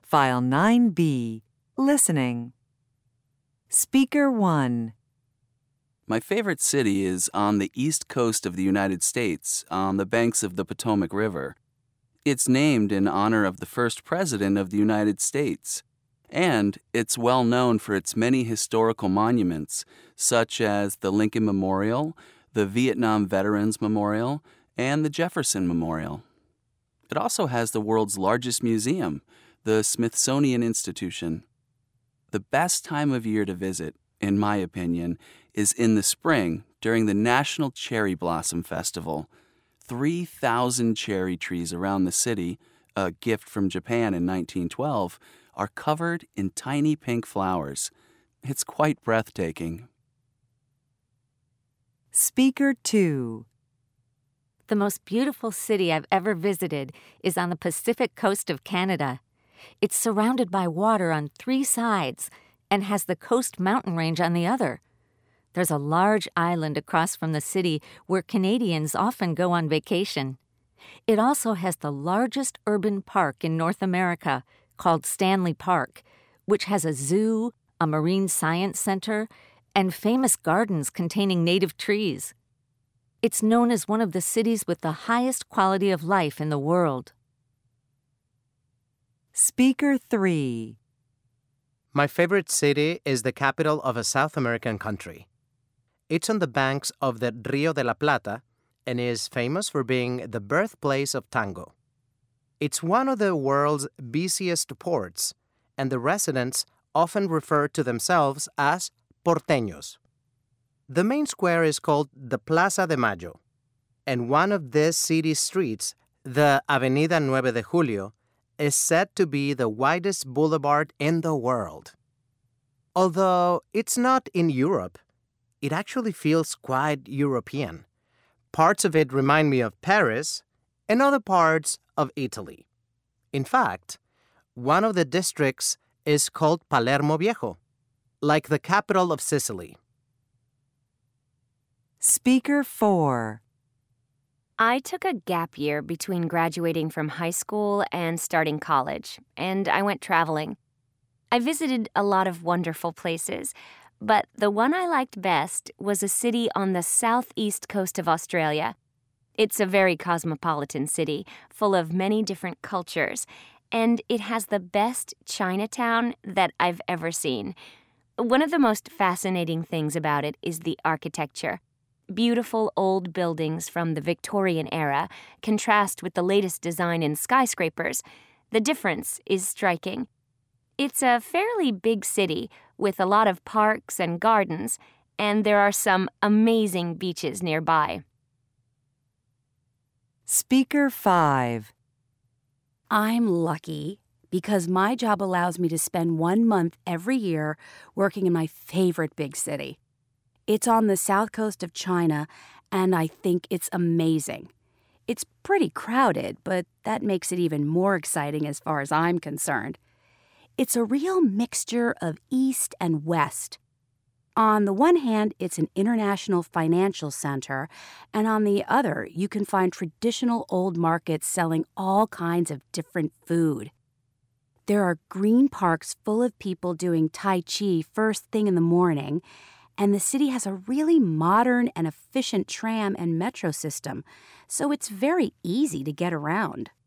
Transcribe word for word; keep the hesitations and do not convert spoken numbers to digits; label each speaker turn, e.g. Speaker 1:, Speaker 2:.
Speaker 1: File nine B, Listening. Speaker one.
Speaker 2: My favorite city is on the east coast of the United States, on the banks of the Potomac River. It's named in honor of the first president of the United States, and it's well known for its many historical monuments, such as the Lincoln Memorial, the Vietnam Veterans Memorial, and the Jefferson Memorial. It also has the world's largest museum, the Smithsonian Institution. The best time of year to visit, in my opinion, is in the spring during the National Cherry Blossom Festival. three thousand cherry trees around the city, a gift from Japan in nineteen twelve, are covered in tiny pink flowers. It's quite breathtaking.
Speaker 1: Speaker two.
Speaker 3: The most beautiful city I've ever visited is on the Pacific coast of Canada. It's surrounded by water on three sides and has the Coast Mountain Range on the other. There's a large island across from the city where Canadians often go on vacation. It also has the largest urban park in North America, called Stanley Park, which has a zoo, a marine science center, and famous gardens containing native trees. It's known as one of the cities with the highest quality of life in the world.
Speaker 1: Speaker three.
Speaker 4: My favorite city is the capital of a South American country. It's on the banks of the Rio de la Plata and is famous for being the birthplace of tango. It's one of the world's busiest ports, and the residents often refer to themselves as porteños. The main square is called the Plaza de Mayo, and one of this city's streets, the Avenida nueve de Julio, is said to be the widest boulevard in the world. Although it's not in Europe, it actually feels quite European. Parts of it remind me of Paris and other parts of Italy. In fact, one of the districts is called Palermo Viejo, like the capital of Sicily.
Speaker 1: Speaker four.
Speaker 5: I took a gap year between graduating from high school and starting college, and I went traveling. I visited a lot of wonderful places, but the one I liked best was a city on the southeast coast of Australia. It's a very cosmopolitan city, full of many different cultures, and it has the best Chinatown that I've ever seen. One of the most fascinating things about it is the architecture. Beautiful old buildings from the Victorian era contrast with the latest design in skyscrapers. The difference is striking. It's a fairly big city with a lot of parks and gardens, and there are some amazing beaches nearby.
Speaker 1: Speaker five.
Speaker 6: I'm lucky because my job allows me to spend one month every year working in my favorite big city. It's on the south coast of China, and I think it's amazing. It's pretty crowded, but that makes it even more exciting as far as I'm concerned. It's a real mixture of East and West. On the one hand, it's an international financial center, and on the other, you can find traditional old markets selling all kinds of different food. There are green parks full of people doing Tai Chi first thing in the morning, and the city has a really modern and efficient tram and metro system, so it's very easy to get around.